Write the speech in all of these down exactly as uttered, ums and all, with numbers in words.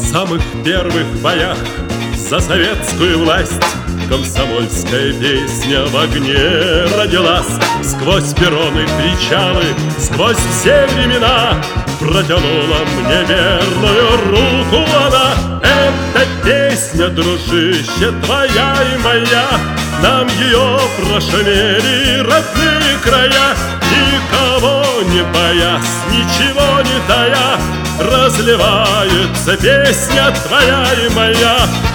В самых первых боях за советскую власть комсомольская песня в огне родилась. Сквозь перроны, причалы, сквозь все времена протянула мне верную руку она. Эта песня, дружище, твоя и моя, нам ее прошумели родные края. Никого не боясь, ничего не тая, разливается песня твоя и моя.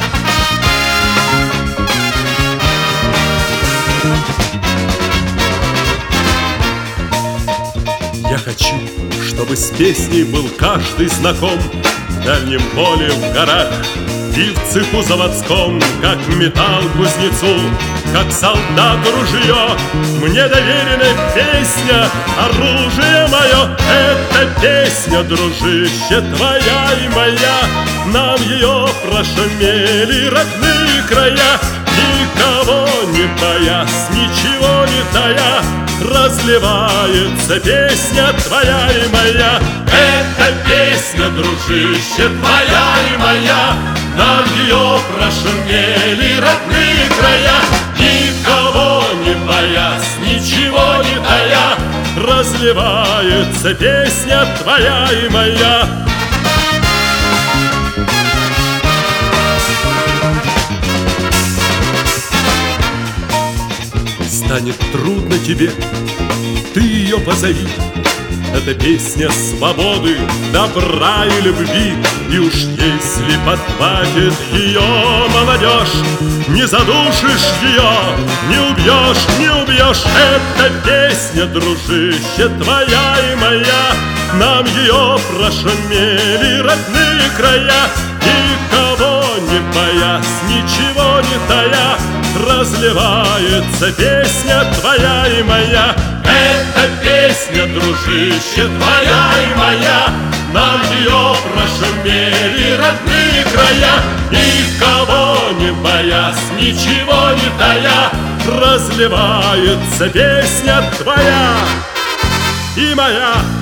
Я хочу, чтобы с песней был каждый знаком в дальнем поле, в горах и в цеху заводском, как металл кузнецу, как солдату ружье. Мне доверена песня, оружие мое. Эта песня, дружище, твоя и моя, нам ее прошумели родные края. Никого не боясь, ничего не тая, разливается песня твоя и моя. Эта песня, дружище, твоя и моя, нам ее прошумели родные края. Никого не боясь, ничего не тая, разливается песня твоя и моя. Станет трудно тебе, ты ее позови. Это песня свободы, добра и любви. И уж если подхватит ее молодежь, не задушишь ее, не убьешь, не убьешь. Эта песня, дружище, твоя и моя, нам ее прошумели родные края. Никого не боясь, ничего не тая, разливается песня твоя и моя. Эта песня, дружище, твоя и моя, нам ее прошумели родные края. Никого не боясь, ничего не тая, разливается песня твоя и моя.